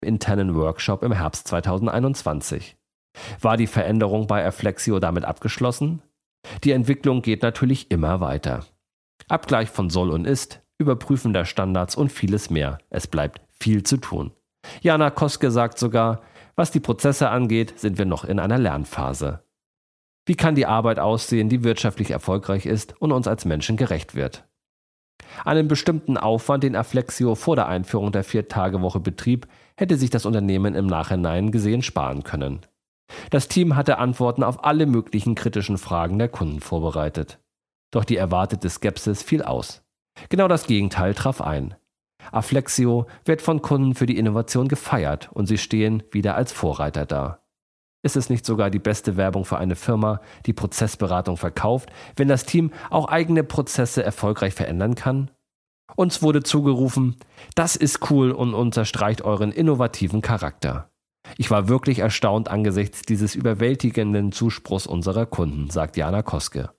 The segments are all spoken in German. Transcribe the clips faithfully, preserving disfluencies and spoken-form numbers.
internen Workshop im Herbst zweitausendeinundzwanzig. War die Veränderung bei Afflexio damit abgeschlossen? Die Entwicklung geht natürlich immer weiter. Abgleich von Soll und Ist, Überprüfen der Standards und vieles mehr. Es bleibt viel zu tun. Jana Koske sagt sogar, was die Prozesse angeht, sind wir noch in einer Lernphase. Wie kann die Arbeit aussehen, die wirtschaftlich erfolgreich ist und uns als Menschen gerecht wird? Einen bestimmten Aufwand, den Afflexio vor der Einführung der Vier-Tage-Woche betrieb, hätte sich das Unternehmen im Nachhinein gesehen sparen können. Das Team hatte Antworten auf alle möglichen kritischen Fragen der Kunden vorbereitet. Doch die erwartete Skepsis fiel aus. Genau das Gegenteil traf ein. Afflexio wird von Kunden für die Innovation gefeiert und sie stehen wieder als Vorreiter da. Ist es nicht sogar die beste Werbung für eine Firma, die Prozessberatung verkauft, wenn das Team auch eigene Prozesse erfolgreich verändern kann? Uns wurde zugerufen, das ist cool und unterstreicht euren innovativen Charakter. Ich war wirklich erstaunt angesichts dieses überwältigenden Zuspruchs unserer Kunden, sagt Jana Koske.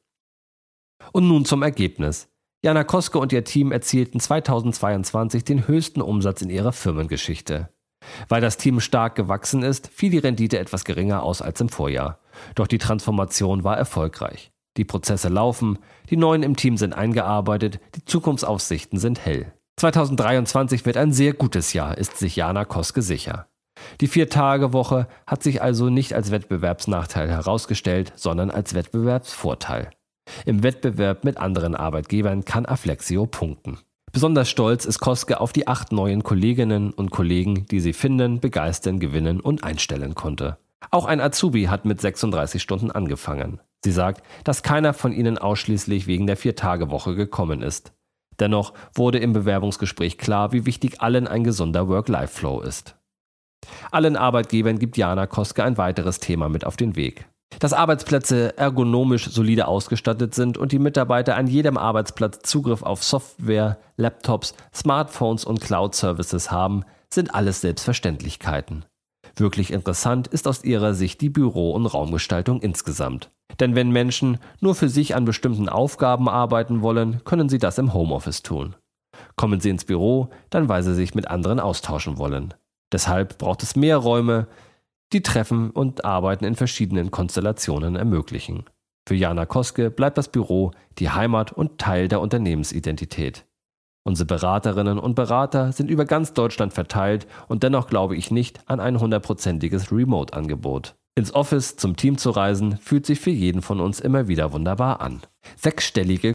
Und nun zum Ergebnis. Jana Koske und ihr Team erzielten zweitausendzweiundzwanzig den höchsten Umsatz in ihrer Firmengeschichte. Weil das Team stark gewachsen ist, fiel die Rendite etwas geringer aus als im Vorjahr. Doch die Transformation war erfolgreich. Die Prozesse laufen, die Neuen im Team sind eingearbeitet, die Zukunftsaussichten sind hell. zweitausenddreiundzwanzig wird ein sehr gutes Jahr, ist sich Jana Koske sicher. Die Vier-Tage-Woche hat sich also nicht als Wettbewerbsnachteil herausgestellt, sondern als Wettbewerbsvorteil. Im Wettbewerb mit anderen Arbeitgebern kann Afflexio punkten. Besonders stolz ist Koske auf die acht neuen Kolleginnen und Kollegen, die sie finden, begeistern, gewinnen und einstellen konnte. Auch ein Azubi hat mit sechsunddreißig Stunden angefangen. Sie sagt, dass keiner von ihnen ausschließlich wegen der Vier-Tage-Woche gekommen ist. Dennoch wurde im Bewerbungsgespräch klar, wie wichtig allen ein gesunder Work-Life-Flow ist. Allen Arbeitgebern gibt Jana Koske ein weiteres Thema mit auf den Weg. Dass Arbeitsplätze ergonomisch solide ausgestattet sind und die Mitarbeiter an jedem Arbeitsplatz Zugriff auf Software, Laptops, Smartphones und Cloud-Services haben, sind alles Selbstverständlichkeiten. Wirklich interessant ist aus ihrer Sicht die Büro- und Raumgestaltung insgesamt. Denn wenn Menschen nur für sich an bestimmten Aufgaben arbeiten wollen, können sie das im Homeoffice tun. Kommen sie ins Büro, dann weil sie sich mit anderen austauschen wollen. Deshalb braucht es mehr Räume, die Treffen und Arbeiten in verschiedenen Konstellationen ermöglichen. Für Jana Koske bleibt das Büro die Heimat und Teil der Unternehmensidentität. Unsere Beraterinnen und Berater sind über ganz Deutschland verteilt und dennoch glaube ich nicht an ein hundertprozentiges Remote-Angebot. Ins Office zum Team zu reisen, fühlt sich für jeden von uns immer wieder wunderbar an. Sechsstellige